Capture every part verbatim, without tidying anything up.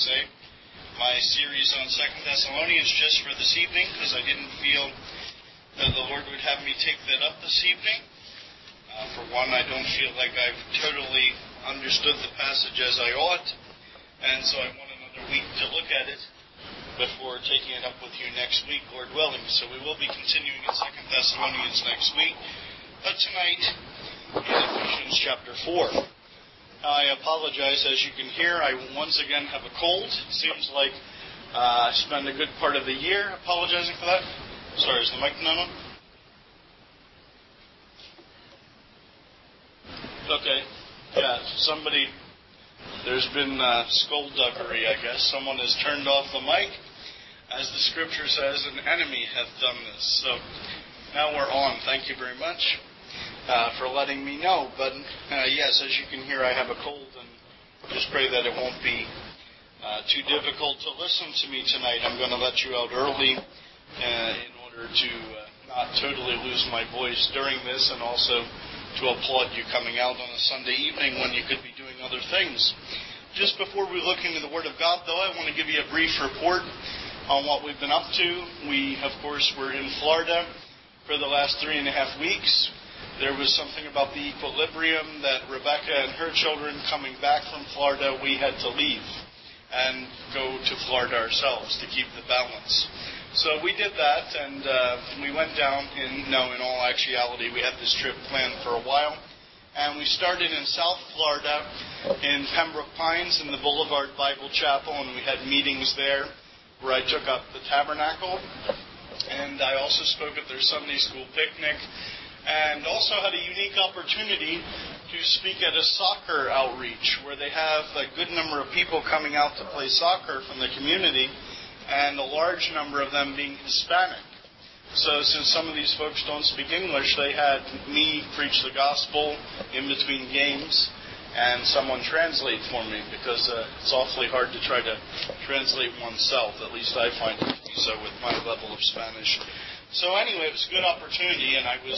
say. My series on Second Thessalonians just for this evening, because I didn't feel that the Lord would have me take that up this evening. Uh, for one, I don't feel like I've totally understood the passage as I ought, and so I want another week to look at it before taking it up with you next week, Lord willing. So we will be continuing in Second Thessalonians next week, but tonight in Ephesians chapter four. I apologize, as you can hear, I once again have a cold. Seems like uh, I spend a good part of the year apologizing for that. Sorry, is the mic not on? Okay. Yeah, somebody, there's been uh, skullduggery, I guess. Someone has turned off the mic. As the scripture says, an enemy hath done this. So now we're on. Thank you very much uh, for letting me know. But uh, yes, as you can hear, I have a cold, and just pray that it won't be uh, too difficult to listen to me tonight. I'm going to let you out early uh, in order to uh, not totally lose my voice during this, and also to applaud you coming out on a Sunday evening when you could be doing other things. Just before we look into the Word of God, though, I want to give you a brief report on what we've been up to. We, of course, were in Florida for the last three and a half weeks. There was something about the equilibrium that Rebecca and her children coming back from Florida, we had to leave and go to Florida ourselves to keep the balance. So we did that, and uh, we went down in, no, in all actuality, we had this trip planned for a while. And we started in South Florida in Pembroke Pines in the Boulevard Bible Chapel, and we had meetings there where I took up the tabernacle. And I also spoke at their Sunday school picnic, and also had a unique opportunity to speak at a soccer outreach where they have a good number of people coming out to play soccer from the community, and a large number of them being Hispanic. So since some of these folks don't speak English, they had me preach the gospel in between games and someone translate for me, because uh, it's awfully hard to try to translate oneself. At least I find it to be so with my level of Spanish. So anyway, it was a good opportunity, and I was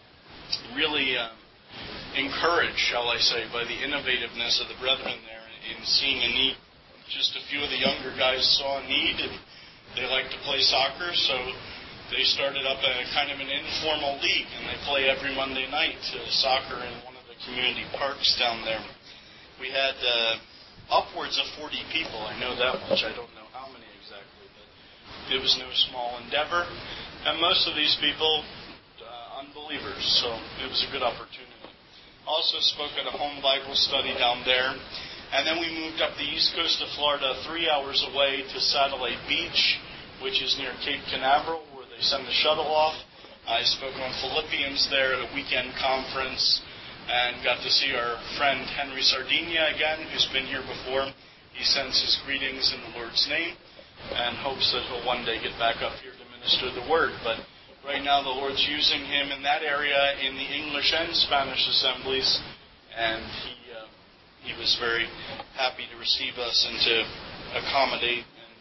really uh, encouraged, shall I say, by the innovativeness of the brethren there in seeing a need. Just a few of the younger guys saw a need, and they like to play soccer, so they started up a kind of an informal league, and they play every Monday night uh, soccer in one of the community parks down there. We had uh, upwards of forty people. I know that much. I don't know how many exactly, but it was no small endeavor. And most of these people, uh, unbelievers, so it was a good opportunity. Also spoke at a home Bible study down there. And then we moved up the east coast of Florida, three hours away to Satellite Beach, which is near Cape Canaveral, where they send the shuttle off. I spoke on Philippians there at a weekend conference, and got to see our friend Henry Sardinia again, who's been here before. He sends his greetings in the Lord's name and hopes that he'll one day get back up here to minister the Word. But right now the Lord's using him in that area in the English and Spanish assemblies, and he uh, he was very happy to receive us and to accommodate and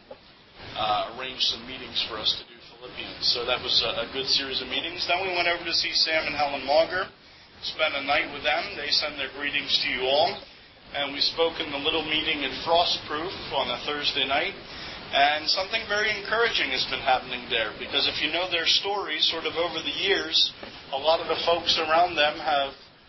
uh, arrange some meetings for us to do Philippians. So that was a, a good series of meetings. Then we went over to see Sam and Helen Mauger. Spent a night with them. They send their greetings to you all. And we spoke in the little meeting in Frostproof on a Thursday night. And something very encouraging has been happening there. Because if you know their story, sort of over the years, a lot of the folks around them have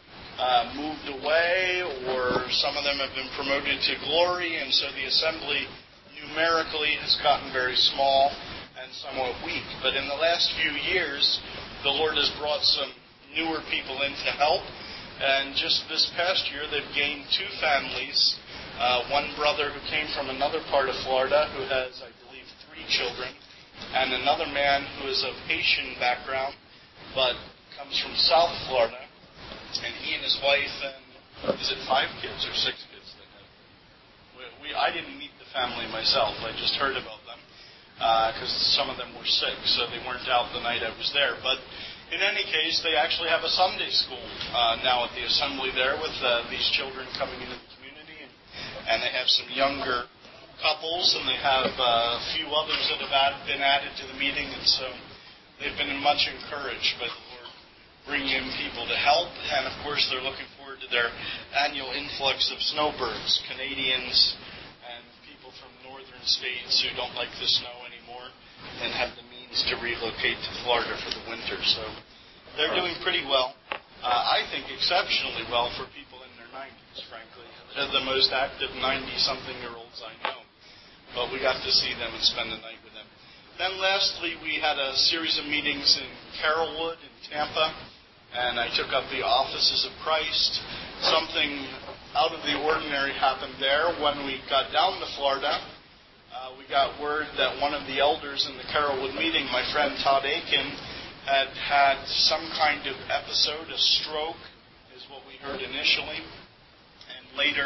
uh, moved away, or some of them have been promoted to glory. And so the assembly numerically has gotten very small and somewhat weak. But in the last few years, the Lord has brought some newer people in to help. And just this past year, they've gained two families. Uh, one brother who came from another part of Florida who has, I believe, three children. And another man who is of Haitian background, but comes from South Florida. And he and his wife and, is it five kids or six kids they have? We, we, I didn't meet the family myself. I just heard about them because uh, some of them were sick, so they weren't out the night I was there. But in any case, they actually have a Sunday school uh, now at the assembly there with uh, these children coming into the community. And, and they have some younger couples, and they have uh, a few others that have add, been added to the meeting. And so they've been much encouraged by the Lord bringing in people to help. And, of course, they're looking forward to their annual influx of snowbirds, Canadians, and people from United States who don't like the snow anymore and have the means to relocate to Florida for the winter. So they're doing pretty well. Uh, I think exceptionally well for people in their nineties, frankly. They're the most active ninety-something-year-olds I know. But we got to see them and spend the night with them. Then lastly, we had a series of meetings in Carrollwood in Tampa, and I took up the Offices of Christ. Something out of the ordinary happened there. When we got down to Florida, uh, we got word that one of the elders in the Carrollwood meeting, my friend Todd Aiken, had had some kind of episode, a stroke, is what we heard initially. And later,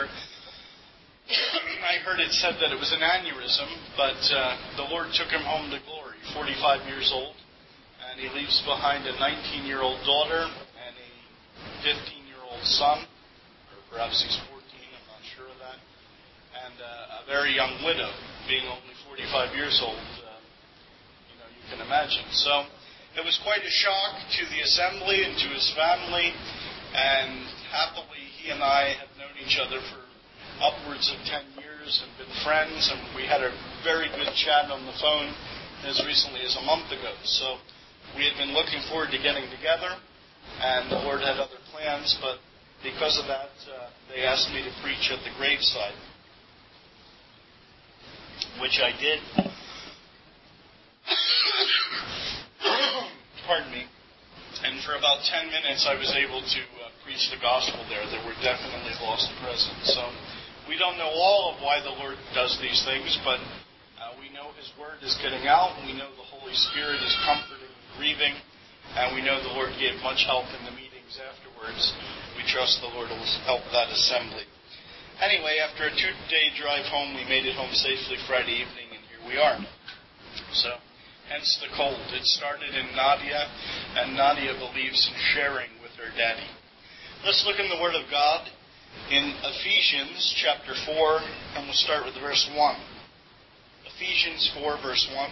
I heard it said that it was an aneurysm, but uh, the Lord took him home to glory, forty-five years old. And he leaves behind a nineteen-year-old daughter and a fifteen-year-old son. Or perhaps he's fourteen, I'm not sure of that. And uh, a very young widow, being only forty-five years old. Uh, you know, you can imagine. So it was quite a shock to the assembly and to his family, and happily he and I have known each other for upwards of ten years and been friends, and we had a very good chat on the phone as recently as a month ago. So we had been looking forward to getting together, and the Lord had other plans, but because of that, uh, they asked me to preach at the graveside, which I did. Pardon me. And for about ten minutes I was able to uh, preach the gospel there. There were definitely lost presence. So we don't know all of why the Lord does these things, but uh, we know His Word is getting out, and we know the Holy Spirit is comforting and grieving, and we know the Lord gave much help in the meetings afterwards. We trust the Lord will help that assembly. Anyway, after a two-day drive home, we made it home safely Friday evening, and here we are. So hence the cold. It started in Nadia, and Nadia believes in sharing with her daddy. Let's look in the Word of God in Ephesians chapter four, and we'll start with verse one. Ephesians four, verse one.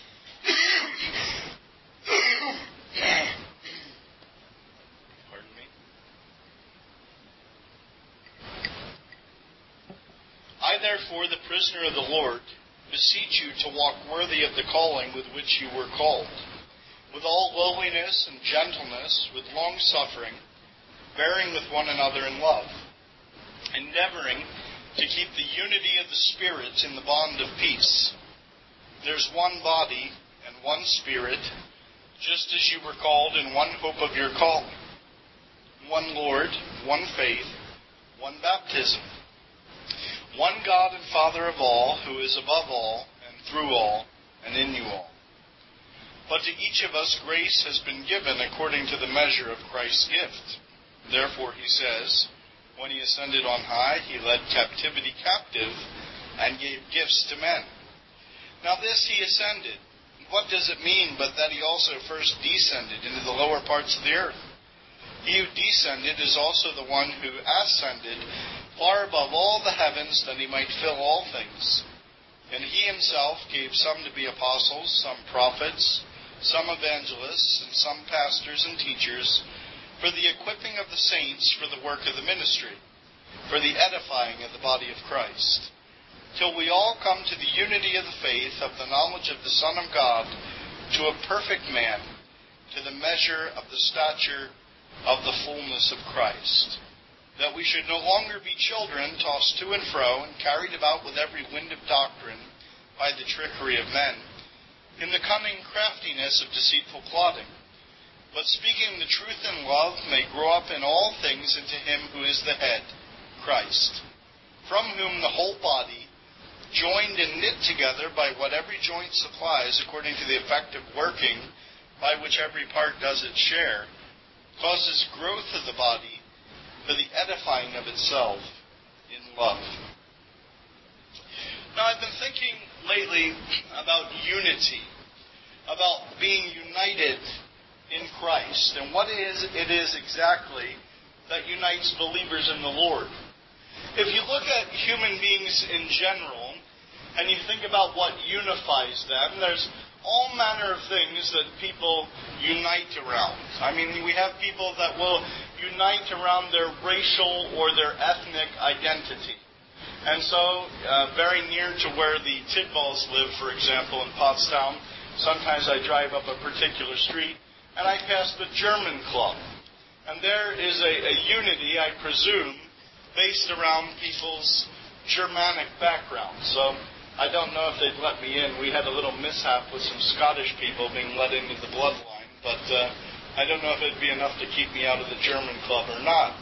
Pardon me. I, therefore, the prisoner of the Lord, beseech you to walk worthy of the calling with which you were called, with all lowliness and gentleness, with long-suffering, bearing with one another in love, endeavoring to keep the unity of the Spirit in the bond of peace. There's one body and one Spirit, just as you were called in one hope of your calling, one Lord, one faith, one baptism, one God and Father of all, who is above all, and through all, and in you all. But to each of us grace has been given according to the measure of Christ's gift. Therefore, he says, when he ascended on high, he led captivity captive and gave gifts to men. Now this he ascended. What does it mean but that he also first descended into the lower parts of the earth? He who descended is also the one who ascended far above all the heavens, that he might fill all things. And he himself gave some to be apostles, some prophets, some evangelists, and some pastors and teachers, for the equipping of the saints for the work of the ministry, for the edifying of the body of Christ, till we all come to the unity of the faith of the knowledge of the Son of God, to a perfect man, to the measure of the stature of the fullness of Christ, that we should no longer be children tossed to and fro and carried about with every wind of doctrine by the trickery of men, in the cunning craftiness of deceitful plotting, but speaking the truth in love may grow up in all things into him who is the head, Christ, from whom the whole body, joined and knit together by what every joint supplies according to the effective working by which every part does its share, causes growth of the body for the edifying of itself in love. Now, I've been thinking lately about unity, about being united in Christ, and what is it is exactly that unites believers in the Lord. If you look at human beings in general, and you think about what unifies them, there's all manner of things that people unite around. I mean, we have people that will unite around their racial or their ethnic identity. And so, uh, very near to where the Tidballs live, for example, in Pottstown, sometimes I drive up a particular street and I pass the German Club. And there is a, a unity, I presume, based around people's Germanic background. So I don't know if they'd let me in. We had a little mishap with some Scottish people being let into the bloodline, but uh, I don't know if it'd be enough to keep me out of the German Club or not.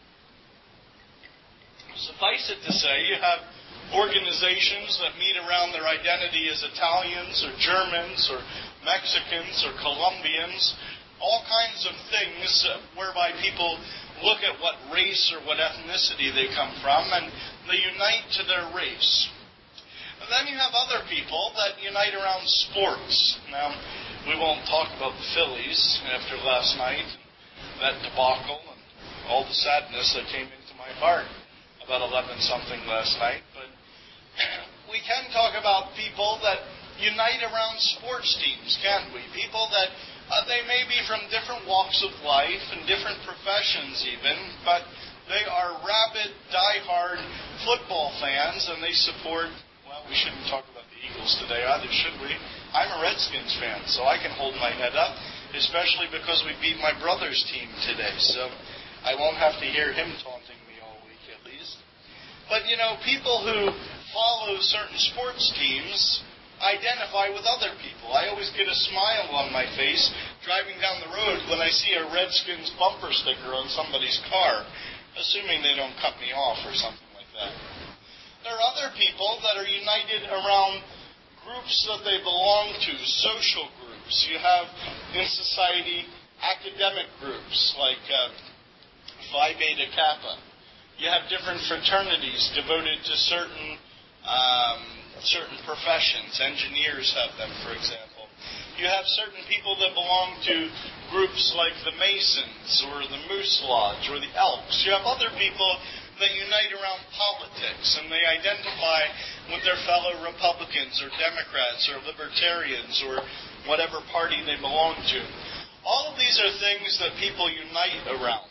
Suffice it to say, you have organizations that meet around their identity as Italians or Germans or Mexicans or Colombians, all kinds of things whereby people look at what race or what ethnicity they come from and they unite to their race. And then you have other people that unite around sports. Now, we won't talk about the Phillies after last night, that debacle, and all the sadness that came into my heart about eleven something last night. But we can talk about people that unite around sports teams, can't we? People that uh, they may be from different walks of life and different professions even, but they are rabid, die-hard football fans, and they support. Well, we shouldn't talk about the Eagles today either, should we? I'm a Redskins fan, so I can hold my head up, especially because we beat my brother's team today. So I won't have to hear him taunting me all week, at least. But, you know, people who follow certain sports teams identify with other people. I always get a smile on my face driving down the road when I see a Redskins bumper sticker on somebody's car, assuming they don't cut me off or something like that. There are other people that are united around groups that they belong to, social groups. You have in society academic groups like uh, Phi Beta Kappa. You have different fraternities devoted to certain um, certain professions. Engineers have them, for example. You have certain people that belong to groups like the Masons or the Moose Lodge or the Elks. You have other people that unite around politics, and they identify with their fellow Republicans or Democrats or Libertarians or whatever party they belong to. All of these are things that people unite around.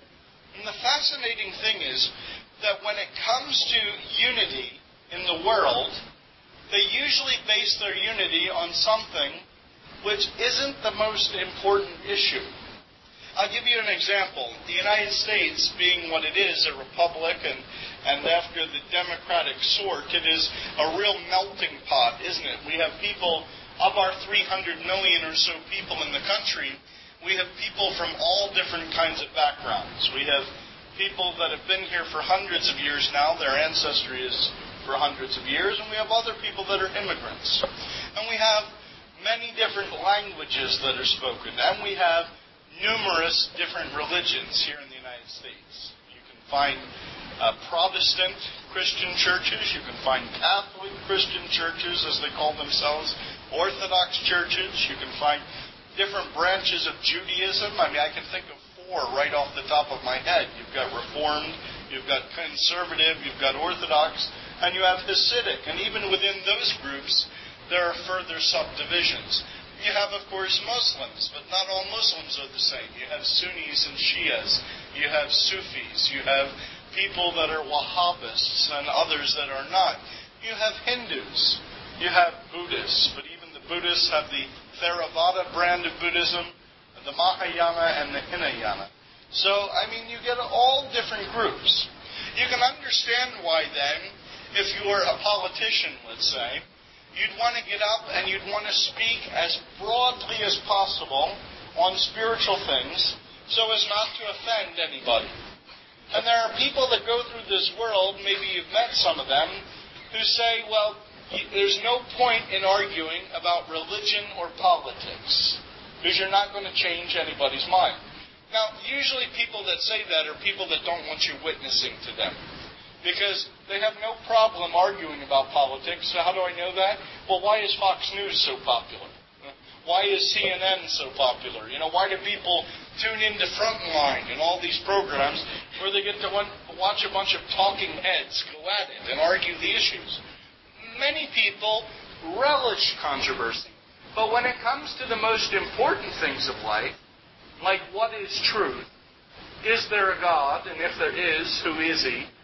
And the fascinating thing is that when it comes to unity in the world, they usually base their unity on something which isn't the most important issue. I'll give you an example. The United States, being what it is, a republic, and, and after the democratic sort, it is a real melting pot, isn't it? We have people, of our three hundred million or so people in the country, we have people from all different kinds of backgrounds. We have people that have been here for hundreds of years now. Their ancestry is for hundreds of years. And we have other people that are immigrants. And we have many different languages that are spoken. And we have numerous different religions here in the United States. You can find uh, Protestant Christian churches. You can find Catholic Christian churches, as they call themselves, Orthodox churches. You can find different branches of Judaism. I mean, I can think of four right off the top of my head. You've got Reformed, you've got Conservative, you've got Orthodox, and you have Hasidic. And even within those groups, there are further subdivisions. You have, of course, Muslims, but not all Muslims are the same. You have Sunnis and Shias. You have Sufis. You have people that are Wahhabists and others that are not. You have Hindus. You have Buddhists, but even the Buddhists have the Theravada brand of Buddhism, the Mahayana and the Hinayana. So, I mean, you get all different groups. You can understand why then, if you were a politician, let's say, you'd want to get up and you'd want to speak as broadly as possible on spiritual things so as not to offend anybody. And there are people that go through this world, maybe you've met some of them, who say, well, there's no point in arguing about religion or politics because you're not going to change anybody's mind. Now, usually people that say that are people that don't want you witnessing to them, because they have no problem arguing about politics. So how do I know that? Well, why is Fox News so popular? Why is C N N so popular? You know, why do people tune into Frontline and all these programs where they get to watch a bunch of talking heads go at it and argue the issues? Many people relish controversy. But when it comes to the most important things of life, like what is truth, is there a God, and if there is, who is he?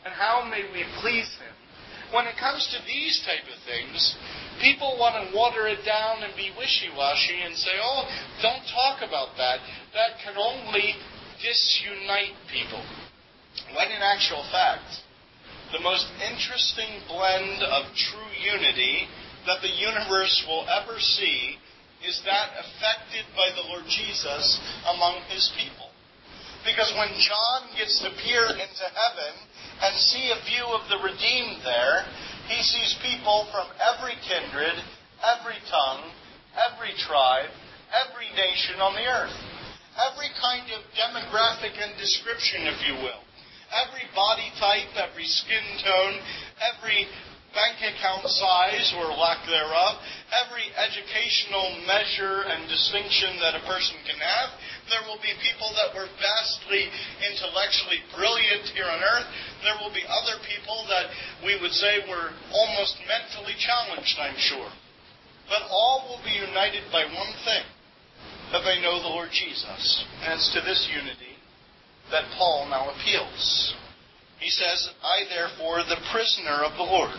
And how may we please Him? When it comes to these type of things, people want to water it down and be wishy-washy and say, oh, don't talk about that. That can only disunite people. When in actual fact, the most interesting blend of true unity that the universe will ever see is that affected by the Lord Jesus among His people. Because when John gets to peer into heaven and see a view of the redeemed there, he sees people from every kindred, every tongue, every tribe, every nation on the earth. Every kind of demographic and description, if you will. Every body type, every skin tone, every bank account size or lack thereof, every educational measure and distinction that a person can have. There will be people that were vastly intellectually brilliant here on earth. There will be other people that we would say were almost mentally challenged, I'm sure. But all will be united by one thing, that they know the Lord Jesus. And it's to this unity that Paul now appeals. He says, I therefore, the prisoner of the Lord.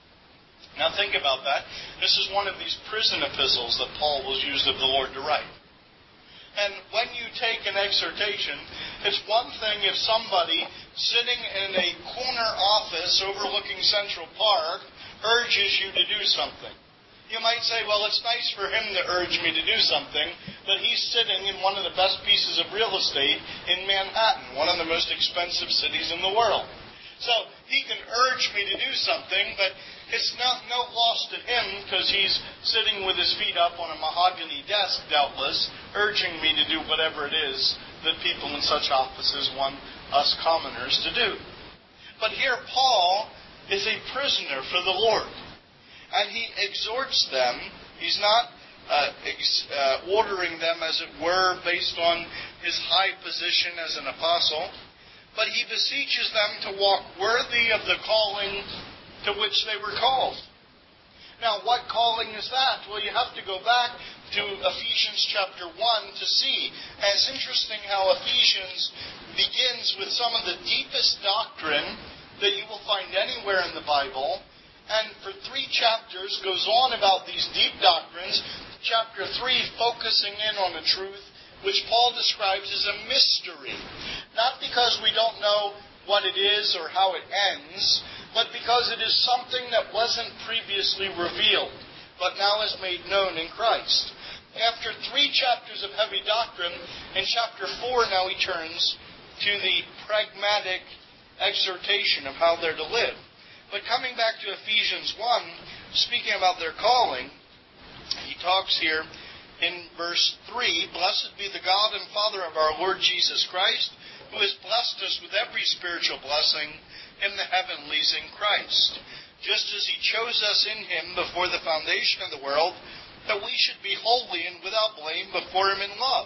Now think about that. This is one of these prison epistles that Paul was used of the Lord to write. And when you take an exhortation, it's one thing if somebody sitting in a corner office overlooking Central Park urges you to do something. You might say, well, it's nice for him to urge me to do something, but he's sitting in one of the best pieces of real estate in Manhattan, one of the most expensive cities in the world. So he can urge me to do something, but it's not no loss to him because he's sitting with his feet up on a mahogany desk, doubtless, urging me to do whatever it is that people in such offices want us commoners to do. But here Paul is a prisoner for the Lord. And he exhorts them. He's not uh, ex- uh, ordering them, as it were, based on his high position as an apostle. But he beseeches them to walk worthy of the calling to which they were called. Now, what calling is that? Well, you have to go back to Ephesians chapter one to see. And it's interesting how Ephesians begins with some of the deepest doctrine that you will find anywhere in the Bible. And for three chapters goes on about these deep doctrines. Chapter three focusing in on the truth, which Paul describes as a mystery. Not because we don't know what it is or how it ends, but because it is something that wasn't previously revealed, but now is made known in Christ. After three chapters of heavy doctrine, in chapter four now he turns to the pragmatic exhortation of how they're to live. But coming back to Ephesians one, speaking about their calling, he talks here in verse three, Blessed be the God and Father of our Lord Jesus Christ, who has blessed us with every spiritual blessing in the heavenlies in Christ, just as He chose us in Him before the foundation of the world, that we should be holy and without blame before Him in love.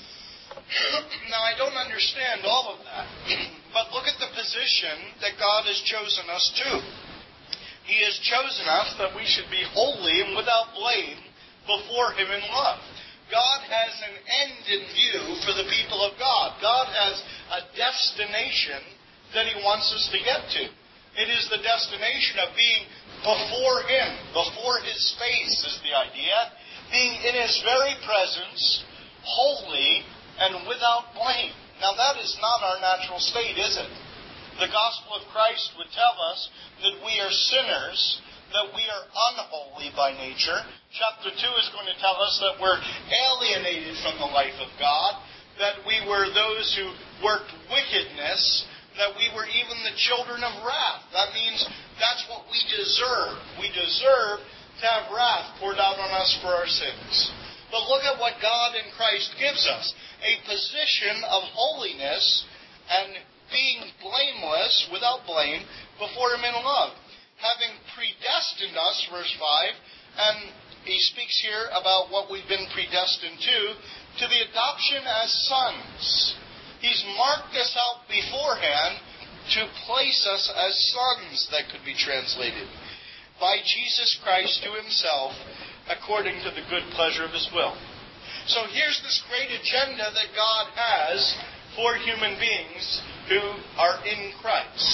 Now, I don't understand all of that, but look at the position that God has chosen us to. He has chosen us that we should be holy and without blame before Him in love. God has an end in view for the people of God. God has a destination that He wants us to get to. It is the destination of being before Him, before His face is the idea, being in His very presence, holy and without blame. Now that is not our natural state, is it? The gospel of Christ would tell us that we are sinners, that we are unholy by nature. Chapter two is going to tell us that we're alienated from the life of God, that we were those who worked wickedness, that we were even the children of wrath. That means that's what we deserve. We deserve to have wrath poured out on us for our sins. But look at what God in Christ gives us. A position of holiness and being blameless, without blame, before Him in love. Having predestined us, verse five, and he speaks here about what we've been predestined to, to the adoption as sons. He's marked us out beforehand to place us as sons, that could be translated, by Jesus Christ to Himself, according to the good pleasure of His will. So here's this great agenda that God has for human beings who are in Christ.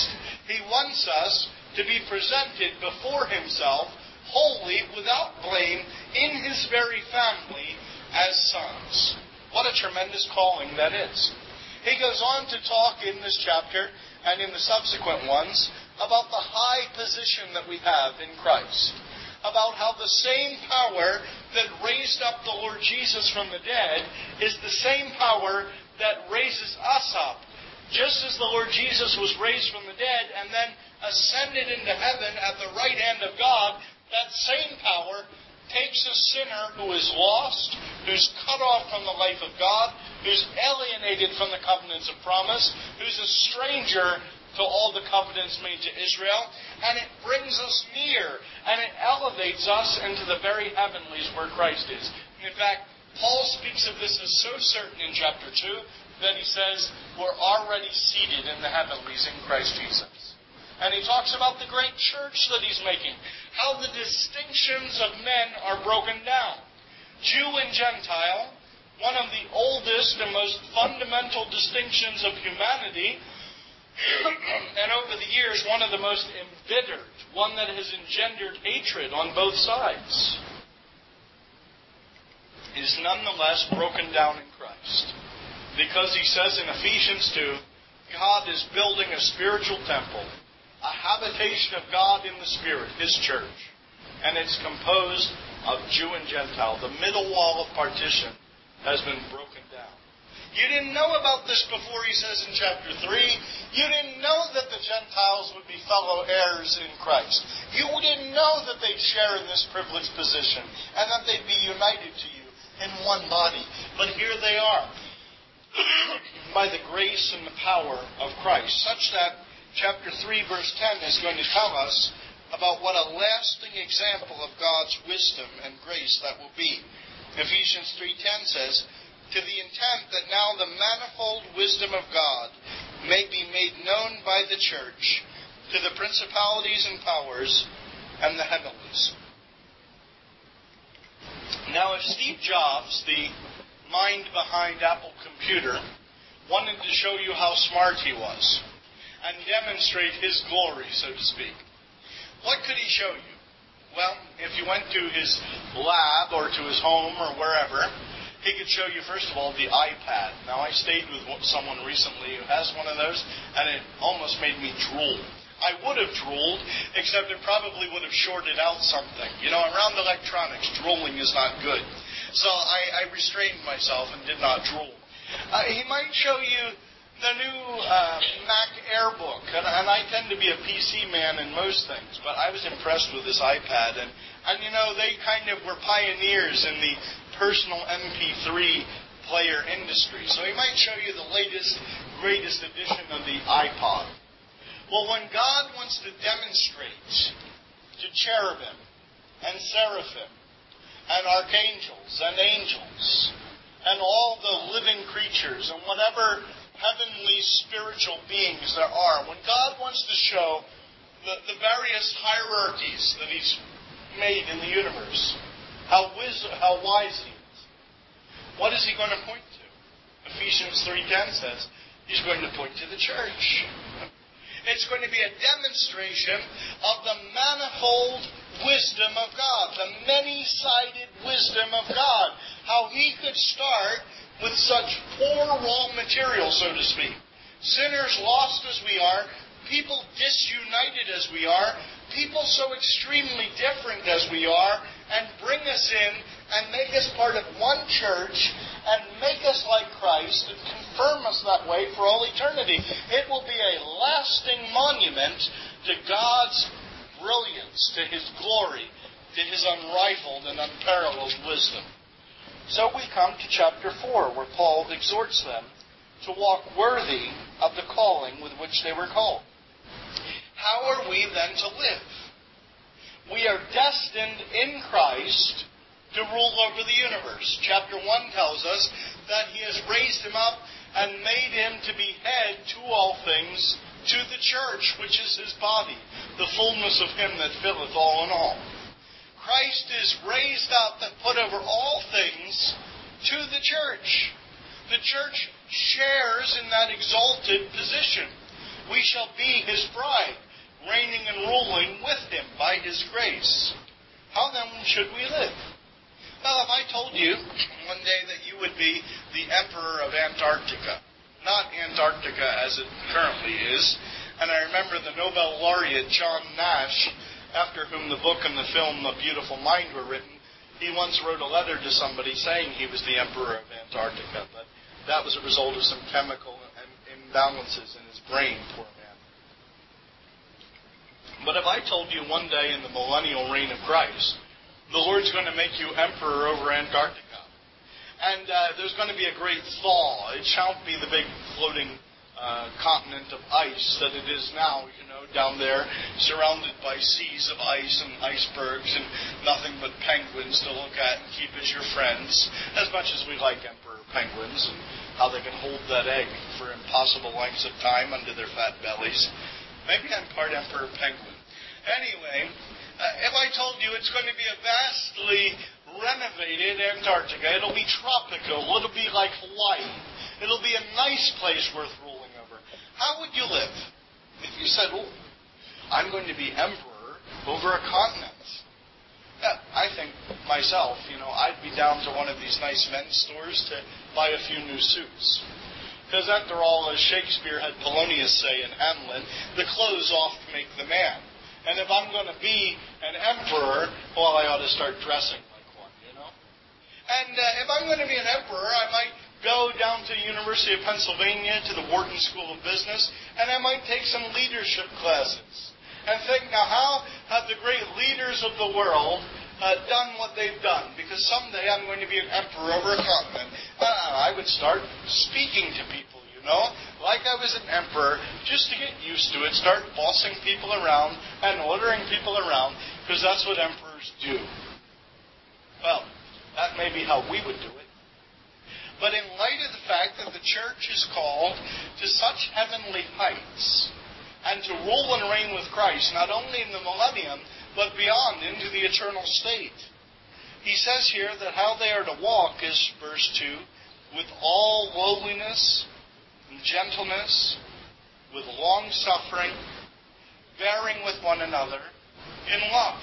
He wants us to be presented before himself, holy, without blame, in his very family as sons. What a tremendous calling that is. He goes on to talk in this chapter and in the subsequent ones about the high position that we have in Christ. About how the same power that raised up the Lord Jesus from the dead is the same power that raises us up. Just as the Lord Jesus was raised from the dead and then ascended into heaven at the right hand of God, that same power takes a sinner who is lost, who's cut off from the life of God, who's alienated from the covenants of promise, who's a stranger to all the covenants made to Israel, and it brings us near, and it elevates us into the very heavenlies where Christ is. In fact, Paul speaks of this as so certain in chapter two that he says we're already seated in the heavenlies in Christ Jesus. And he talks about the great church that he's making, how the distinctions of men are broken down. Jew and Gentile, one of the oldest and most fundamental distinctions of humanity, and over the years, one of the most embittered, one that has engendered hatred on both sides, is nonetheless broken down in Christ. Because he says in Ephesians two, God is building a spiritual temple, a habitation of God in the Spirit, his church. And it's composed of Jew and Gentile. The middle wall of partition has been broken down. You didn't know about this before, he says in chapter three. You didn't know that the Gentiles would be fellow heirs in Christ. You didn't know that they'd share in this privileged position and that they'd be united to you in one body. But here they are, by the grace and the power of Christ, such that chapter three, verse ten is going to tell us about what a lasting example of God's wisdom and grace that will be. Ephesians three ten says, to the intent that now the manifold wisdom of God may be made known by the church to the principalities and powers and the heavenlies. Now, if Steve Jobs, the mind behind Apple Computer, wanted to show you how smart he was and demonstrate his glory, so to speak, what could he show you? Well, if you went to his lab or to his home or wherever, he could show you, first of all, the iPad. Now, I stayed with someone recently who has one of those, and it almost made me drool. I would have drooled, except it probably would have shorted out something. You know, around electronics, drooling is not good. So I, I restrained myself and did not drool. Uh, he might show you the new uh, Mac Airbook, and, and I tend to be a P C man in most things, but I was impressed with this iPad, and, and you know, they kind of were pioneers in the personal M P three player industry. So he might show you the latest, greatest edition of the iPod. Well, when God wants to demonstrate to cherubim and seraphim and archangels and angels and all the living creatures and whatever heavenly spiritual beings there are, when God wants to show the, the various hierarchies that he's made in the universe, how, wis- how wise he is, what is he going to point to? Ephesians three ten says he's going to point to the church. It's going to be a demonstration of the manifold wisdom of God, the many-sided wisdom of God. How he could start with such poor raw material, so to speak. Sinners lost as we are, people disunited as we are, people so extremely different as we are, and bring us in and make us part of one church and make us like Christ and confirm us that way for all eternity. It will be a lasting monument to God's brilliance, to his glory, to his unrivaled and unparalleled wisdom. So we come to chapter four, where Paul exhorts them to walk worthy of the calling with which they were called. How are we then to live? We are destined in Christ to rule over the universe. Chapter one tells us that he has raised him up and made him to be head to all things to the church, which is his body, the fullness of him that filleth all in all. Christ is raised up and put over all things to the church. The church shares in that exalted position. we shall be his bride, reigning and ruling with him by his grace. How then should we live? Well, if I told you one day that you would be the emperor of Antarctica, not Antarctica as it currently is, and I remember the Nobel laureate John Nash, after whom the book and the film A Beautiful Mind were written, he once wrote a letter to somebody saying he was the emperor of Antarctica, but that was a result of some chemical imbalances in his brain, poor man. But if I told you one day in the millennial reign of Christ, the Lord's going to make you emperor over Antarctica, and uh, there's going to be a great thaw. It shan't be the big floating uh, continent of ice that it is now, you know, down there, surrounded by seas of ice and icebergs and nothing but penguins to look at and keep as your friends, as much as we like emperor penguins and how they can hold that egg for impossible lengths of time under their fat bellies. Maybe I'm part emperor penguin. Anyway, uh, if I told you it's going to be a vastly renovated Antarctica, it'll be tropical, it'll be like Hawaii, it'll be a nice place worth ruling over, how would you live? If you said, oh, I'm going to be emperor over a continent. Yeah, I think myself, you know, I'd be down to one of these nice men's stores to buy a few new suits. Because after all, as Shakespeare had Polonius say in Hamlet, the clothes oft make the man. And if I'm going to be an emperor, well, I ought to start dressing like one, you know. And uh, if I'm going to be an emperor, I might go down to the University of Pennsylvania, to the Wharton School of Business, and I might take some leadership classes. And think, now how have the great leaders of the world uh, done what they've done? Because someday I'm going to be an emperor over a continent. Uh, I would start speaking to people, you know, like I was an emperor, just to get used to it, start bossing people around and ordering people around, because that's what emperors do. Well, that may be how we would do it. But in light of the fact that the church is called to such heavenly heights and to rule and reign with Christ, not only in the millennium, but beyond into the eternal state, he says here that how they are to walk is, verse two, with all lowliness and gentleness, with long suffering, bearing with one another in love.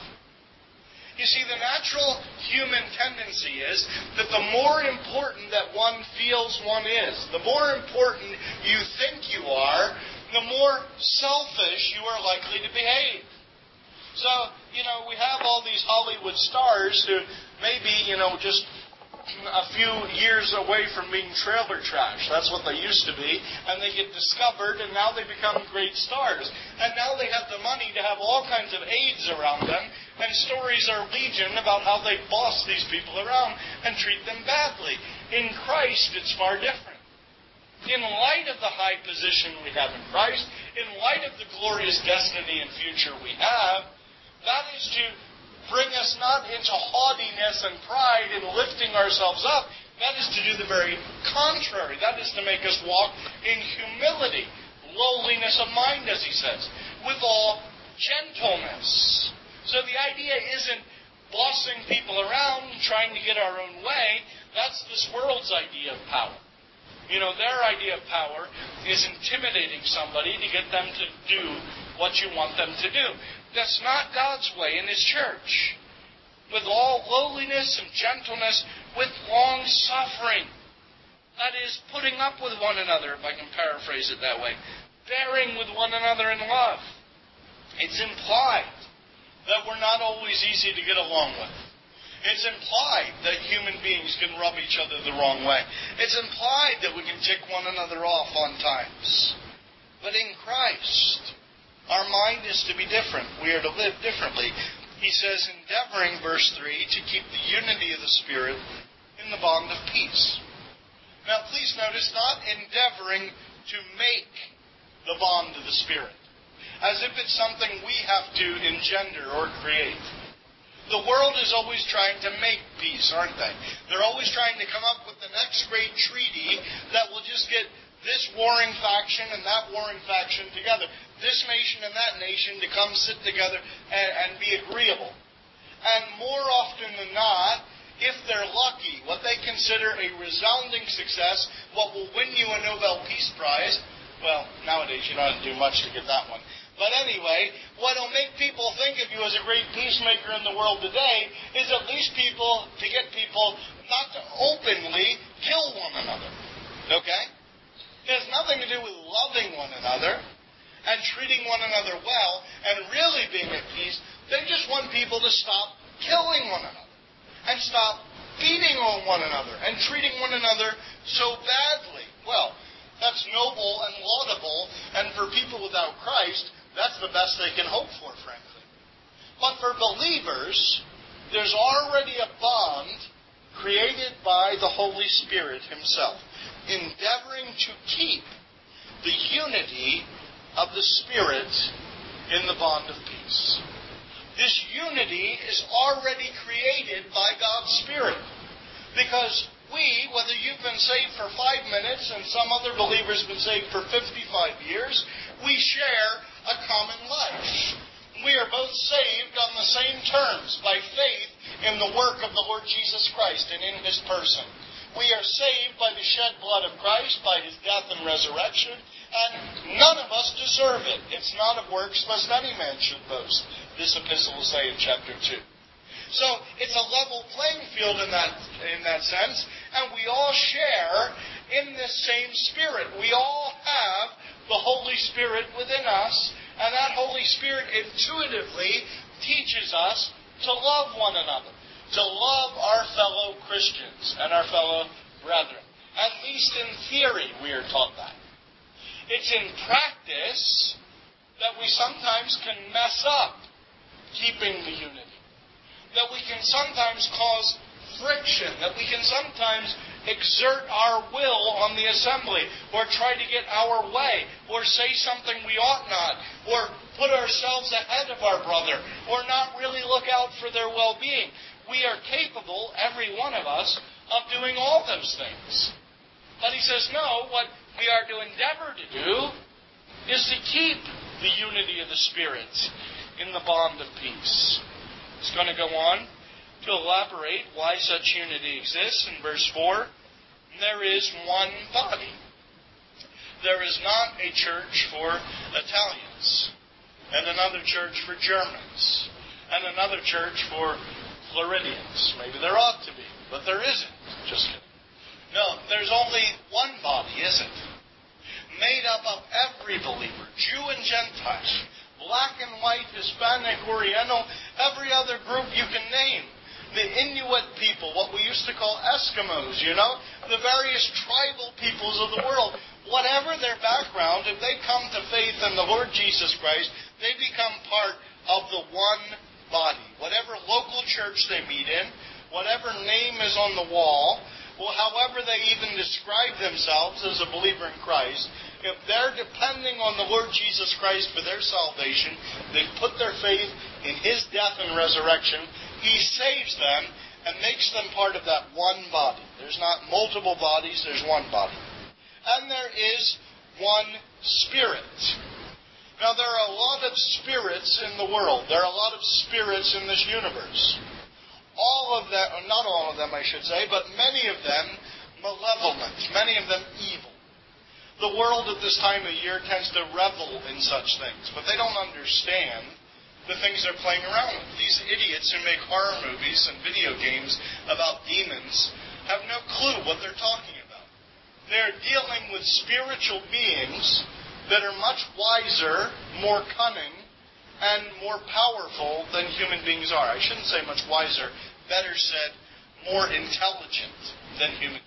You see, the natural human tendency is that the more important that one feels one is, the more important you think you are, the more selfish you are likely to behave. So, you know, we have all these Hollywood stars who maybe, you know, just a few years away from being trailer trash. That's what they used to be. And they get discovered, and now they become great stars. And now they have the money to have all kinds of aides around them, and stories are legion about how they boss these people around and treat them badly. In Christ, it's far different. In light of the high position we have in Christ, in light of the glorious destiny and future we have, that is to bring us not into haughtiness and pride in lifting ourselves up. That is to do the very contrary. That is to make us walk in humility, lowliness of mind, as he says, with all gentleness. So the idea isn't bossing people around, trying to get our own way. That's this world's idea of power. You know, their idea of power is intimidating somebody to get them to do what you want them to do. That's not God's way in His church. With all lowliness and gentleness, with long suffering. That is, putting up with one another, if I can paraphrase it that way. Bearing with one another in love. It's implied that we're not always easy to get along with. It's implied that human beings can rub each other the wrong way. It's implied that we can tick one another off on times. But in Christ, our mind is to be different. We are to live differently. He says, endeavoring, verse three, to keep the unity of the Spirit in the bond of peace. Now, please notice, not endeavoring to make the bond of the Spirit, as if it's something we have to engender or create. The world is always trying to make peace, aren't they? They're always trying to come up with the next great treaty that will just get this warring faction and that warring faction together. This nation and that nation to come sit together and, and be agreeable. And more often than not, if they're lucky, what they consider a resounding success, what will win you a Nobel Peace Prize, Well, nowadays you don't have to do much to get that one. But anyway, what will make people think of you as a great peacemaker in the world today is at least people, to get people not to openly kill one another. Okay? It has nothing to do with loving one another and treating one another well and really being at peace. They just want people to stop killing one another and stop beating on one another and treating one another so badly. Well, that's noble and laudable, and for people without Christ, that's the best they can hope for, frankly. But for believers, there's already a bond created by the Holy Spirit Himself, endeavoring to keep the unity of the Spirit in the bond of peace. This unity is already created by God's Spirit. Because we, whether you've been saved for five minutes and some other believer's been saved for fifty-five years, we share a common life. We are both saved on the same terms by faith in the work of the Lord Jesus Christ and in His person. We are saved by the shed blood of Christ, by His death and resurrection, and none of us deserve it. It's not of works, lest any man should boast. This epistle will say in chapter two. So it's a level playing field in that in that sense, and we all share in this same Spirit. We all have the Holy Spirit within us, and that Holy Spirit intuitively teaches us to love one another, to love our fellow Christians and our fellow brethren. At least in theory, we are taught that. It's in practice that we sometimes can mess up keeping the unity. That we can sometimes cause friction, that we can sometimes exert our will on the assembly, or try to get our way, or say something we ought not, or put ourselves ahead of our brother, or not really look out for their well-being. We are capable, every one of us, of doing all those things. But he says, no, what we are to endeavor to do is to keep the unity of the Spirit in the bond of peace. He's going to go on to elaborate why such unity exists in verse four. There is one body. There is not a church for Italians, and another church for Germans, and another church for Floridians. Maybe there ought to be, but there isn't. Just kidding. No, there's only one body, isn't it? Made up of every believer, Jew and Gentile, black and white, Hispanic, Oriental, every other group you can name. The Inuit people, what we used to call Eskimos, you know, the various tribal peoples of the world. Whatever their background, if they come to faith in the Lord Jesus Christ, they become part of the one body. Whatever local church they meet in, whatever name is on the wall, well, however they even describe themselves as a believer in Christ, if they're depending on the Lord Jesus Christ for their salvation, they've put their faith in His death and resurrection, He saves them and makes them part of that one body. There's not multiple bodies, there's one body. And there is one Spirit. Now, there are a lot of spirits in the world. There are a lot of spirits in this universe. All of them, or not all of them I should say, but many of them malevolent, many of them evil. The world at this time of year tends to revel in such things, but they don't understand the things they're playing around with. These idiots who make horror movies and video games about demons have no clue what they're talking about. They're dealing with spiritual beings that are much wiser, more cunning, and more powerful than human beings are. I shouldn't say much wiser, better said, more intelligent than human beings.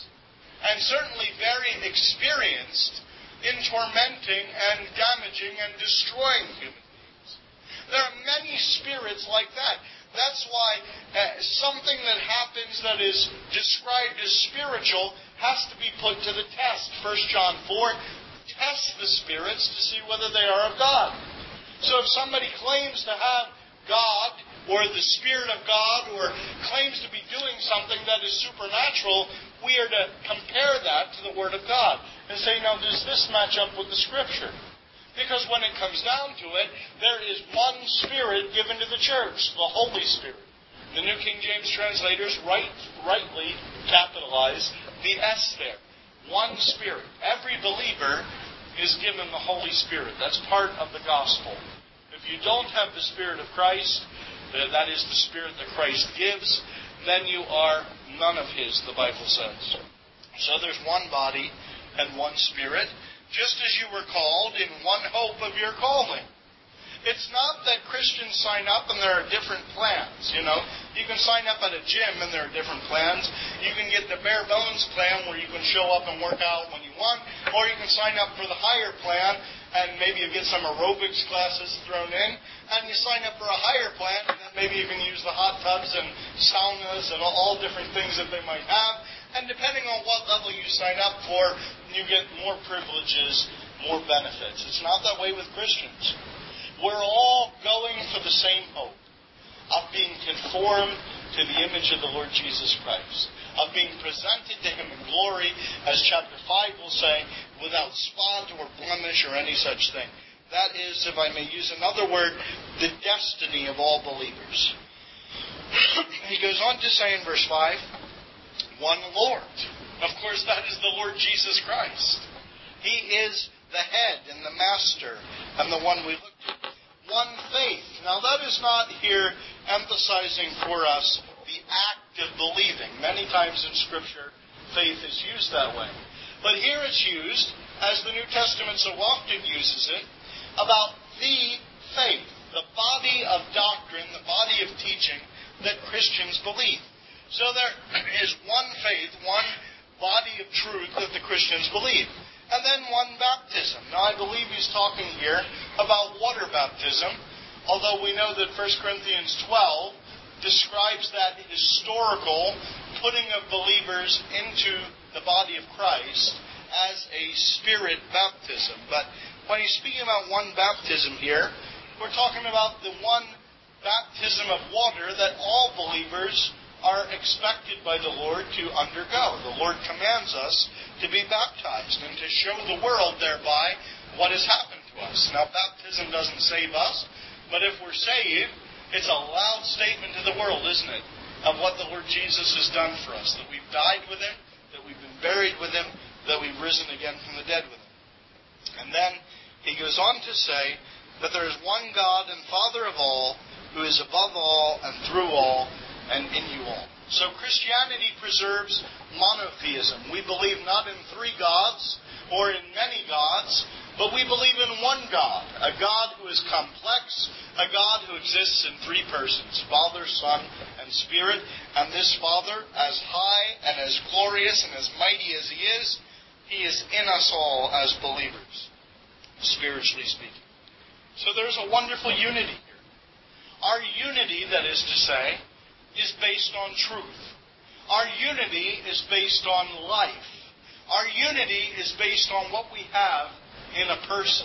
And certainly very experienced in tormenting and damaging and destroying human beings. There are many spirits like that. That's why uh, something that happens that is described as spiritual has to be put to the test. First John four, test the spirits to see whether they are of God. So if somebody claims to have God, or the Spirit of God, or claims to be doing something that is supernatural, we are to compare that to the Word of God and say, now, does this match up with the Scripture? Because when it comes down to it, there is one Spirit given to the church, the Holy Spirit. The New King James translators right, rightly capitalize the S there. One Spirit. Every believer is given the Holy Spirit. That's part of the gospel. If you don't have the Spirit of Christ, that is the Spirit that Christ gives, then you are none of His, the Bible says. So there's one body and one Spirit, just as you were called in one hope of your calling. It's not that Christians sign up and there are different plans, you know. You can sign up at a gym and there are different plans. You can get the bare bones plan where you can show up and work out when you want. Or you can sign up for the higher plan and maybe you get some aerobics classes thrown in. And you sign up for a higher plan and then maybe you can use the hot tubs and saunas and all different things that they might have. And depending on what level you sign up for, you get more privileges, more benefits. It's not that way with Christians. We're all going for the same hope of being conformed to the image of the Lord Jesus Christ, of being presented to Him in glory, as chapter five will say, without spot or blemish or any such thing. That is, if I may use another word, the destiny of all believers. He goes on to say in verse five, one Lord. Of course, that is the Lord Jesus Christ. He is the head and the master and the one we look to. One faith. Now that is not here emphasizing for us the act of believing. Many times in Scripture, faith is used that way. But here it's used, as the New Testament so often uses it, about the faith, the body of doctrine, the body of teaching that Christians believe. So there is one faith, one body of truth that the Christians believe. And then one baptism. Now I believe he's talking here about water baptism, although we know that First Corinthians twelve describes that historical putting of believers into the body of Christ as a spirit baptism. But when he's speaking about one baptism here, we're talking about the one baptism of water that all believers are expected by the Lord to undergo. The Lord commands us to be baptized and to show the world thereby what has happened to us. Now, baptism doesn't save us, but if we're saved, it's a loud statement to the world, isn't it, of what the Lord Jesus has done for us, that we've died with Him, that we've been buried with Him, that we've risen again from the dead with Him. And then he goes on to say that there is one God and Father of all, who is above all and through all, and in you all. So Christianity preserves monotheism. We believe not in three gods or in many gods, but we believe in one God, a God who is complex, a God who exists in three persons, Father, Son, and Spirit. And this Father, as high and as glorious and as mighty as He is, He is in us all as believers, spiritually speaking. So there's a wonderful unity here. Our unity, that is to say, is based on truth. Our unity is based on life. Our unity is based on what we have in a person,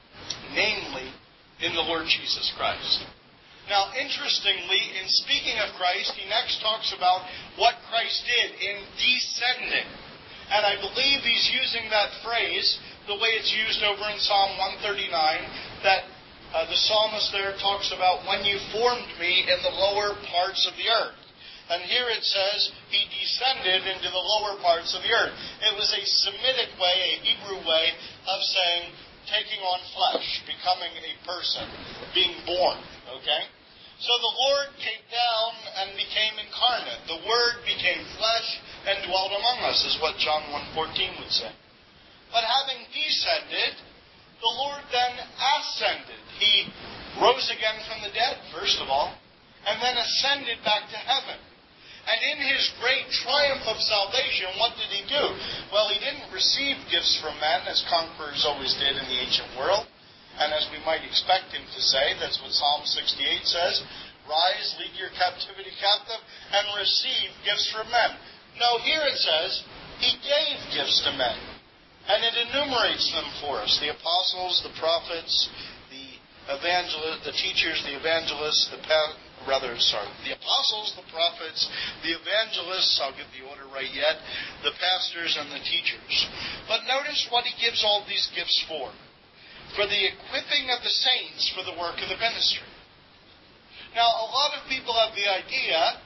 namely in the Lord Jesus Christ. Now, interestingly, in speaking of Christ, he next talks about what Christ did in descending. And I believe he's using that phrase the way it's used over in Psalm one thirty-nine, that Uh, the psalmist there talks about when you formed me in the lower parts of the earth. And here it says He descended into the lower parts of the earth. It was a Semitic way, a Hebrew way of saying taking on flesh, becoming a person, being born. Okay? So the Lord came down and became incarnate. The Word became flesh and dwelt among us, is what John one fourteen would say. But having descended, the Lord then ascended. He rose again from the dead, first of all, and then ascended back to heaven. And in His great triumph of salvation, what did He do? Well, He didn't receive gifts from men, as conquerors always did in the ancient world. And as we might expect Him to say, that's what Psalm sixty-eight says, rise, lead your captivity captive, and receive gifts from men. No, here it says, He gave gifts to men. And it enumerates them for us. The apostles, the prophets, the evangelists, the teachers, the evangelists, the pa- rather, sorry, the apostles, the prophets, the evangelists, I'll get the order right yet, the pastors and the teachers. But notice what He gives all these gifts for. For the equipping of the saints for the work of the ministry. Now, a lot of people have the idea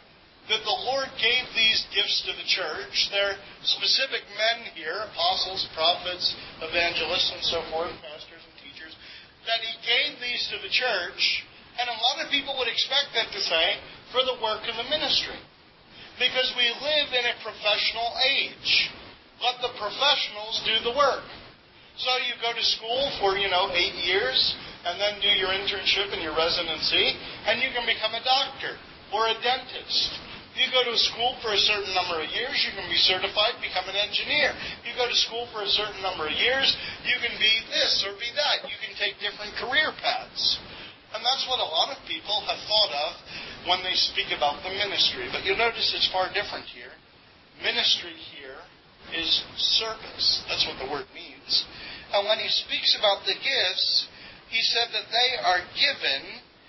that the Lord gave these gifts to the church. They're specific men here, apostles, prophets, evangelists, and so forth, pastors and teachers, that He gave these to the church, and a lot of people would expect that to say, for the work of the ministry. Because we live in a professional age. Let the professionals do the work. So you go to school for, you know, eight years, and then do your internship and your residency, and you can become a doctor or a dentist. You go to school for a certain number of years, you can be certified, become an engineer. You go to school for a certain number of years, you can be this or be that. You can take different career paths. And that's what a lot of people have thought of when they speak about the ministry. But you'll notice it's far different here. Ministry here is service. That's what the word means. And when he speaks about the gifts, he said that they are given,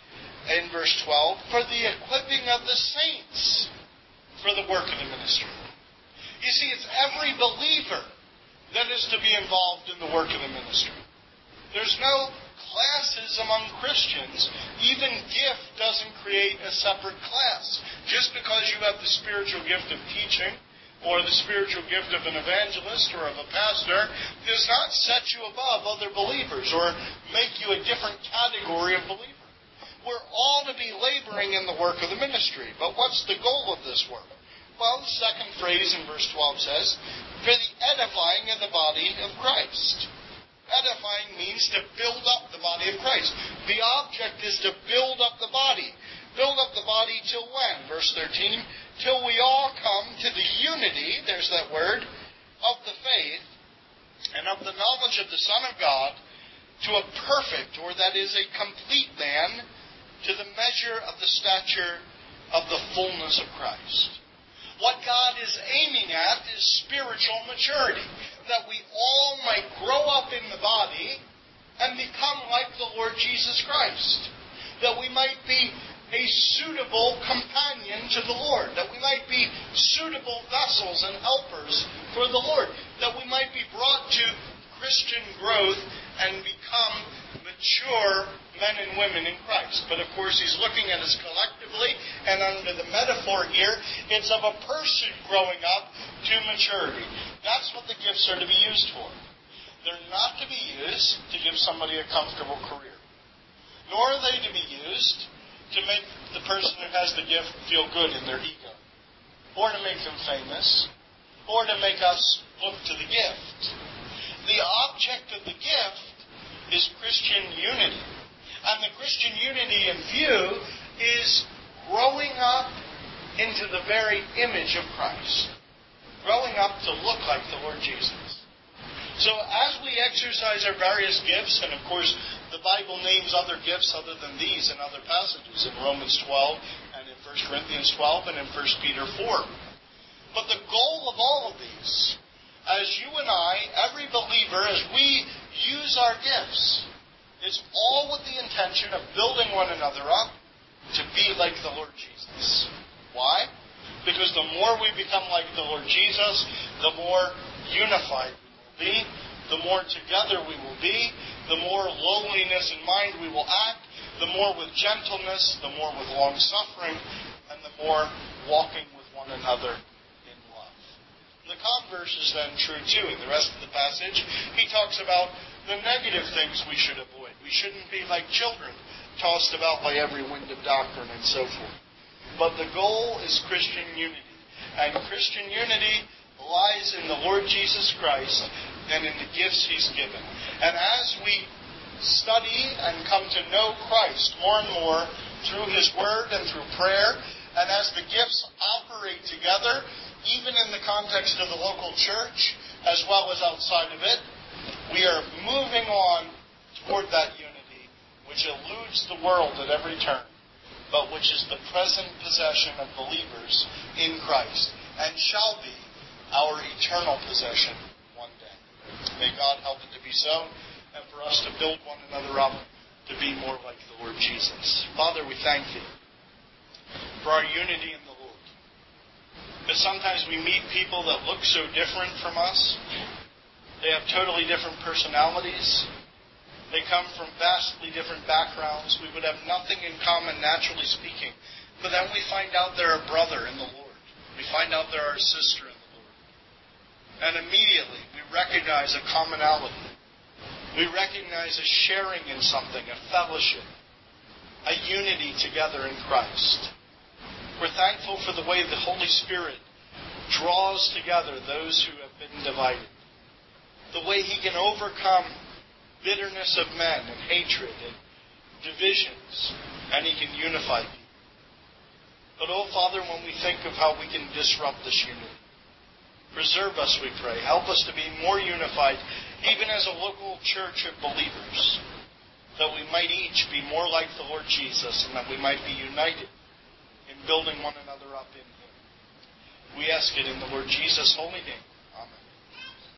in verse twelve, for the equipping of the saints for the work of the ministry. You see, it's every believer that is to be involved in the work of the ministry. There's no classes among Christians. Even gift doesn't create a separate class. Just because you have the spiritual gift of teaching or the spiritual gift of an evangelist or of a pastor does not set you above other believers or make you a different category of believer. We're all to be laboring in the work of the ministry. But what's the goal of this work? Well, the second phrase in verse twelve says, for the edifying of the body of Christ. Edifying means to build up the body of Christ. The object is to build up the body. Build up the body till when? Verse thirteen. Till we all come to the unity, there's that word, of the faith and of the knowledge of the Son of God, to a perfect, or that is a complete man, to the measure of the stature of the fullness of Christ. What God is aiming at is spiritual maturity. That we all might grow up in the body and become like the Lord Jesus Christ. That we might be a suitable companion to the Lord. That we might be suitable vessels and helpers for the Lord. That we might be brought to Christian growth and become mature men and women in Christ. But of course he's looking at us collectively, and under the metaphor here, it's of a person growing up to maturity. That's what the gifts are to be used for. They're not to be used to give somebody a comfortable career. Nor are they to be used to make the person who has the gift feel good in their ego. Or to make them famous. Or to make us look to the gift. The object of the gift is Christian unity. And the Christian unity in view is growing up into the very image of Christ. Growing up to look like the Lord Jesus. So as we exercise our various gifts, and of course the Bible names other gifts other than these in other passages, in Romans twelve, and in First Corinthians twelve, and in First Peter four. But the goal of all of these, as you and I, every believer, as we use our gifts, is all with the intention of building one another up to be like the Lord Jesus. Why? Because the more we become like the Lord Jesus, the more unified we will be, the more together we will be, the more lowliness in mind we will act, the more with gentleness, the more with long-suffering, and the more walking with one another in love. The converse is then true too. In the rest of the passage, he talks about the negative things we should avoid. We shouldn't be like children, tossed about by every wind of doctrine and so forth. But the goal is Christian unity. And Christian unity lies in the Lord Jesus Christ and in the gifts He's given. And as we study and come to know Christ more and more through His Word and through prayer, and as the gifts operate together, even in the context of the local church as well as outside of it, we are moving on toward that unity which eludes the world at every turn, but which is the present possession of believers in Christ, and shall be our eternal possession one day. May God help it to be so, and for us to build one another up to be more like the Lord Jesus. Father, we thank Thee for our unity in the Lord. Because sometimes we meet people that look so different from us. They have totally different personalities. They come from vastly different backgrounds. We would have nothing in common, naturally speaking, But then we find out they're a brother in the Lord. We find out they're a sister in the Lord. And immediately we recognize a commonality. We recognize a sharing in something, a fellowship, a unity together in Christ. We're thankful for the way the Holy Spirit draws together those who have been divided. The way He can overcome bitterness of men and hatred and divisions, and He can unify people. But, oh Father, when we think of how we can disrupt this unity, preserve us, we pray. Help us to be more unified, even as a local church of believers, that we might each be more like the Lord Jesus and that we might be united in building one another up in Him. We ask it in the Lord Jesus' holy name.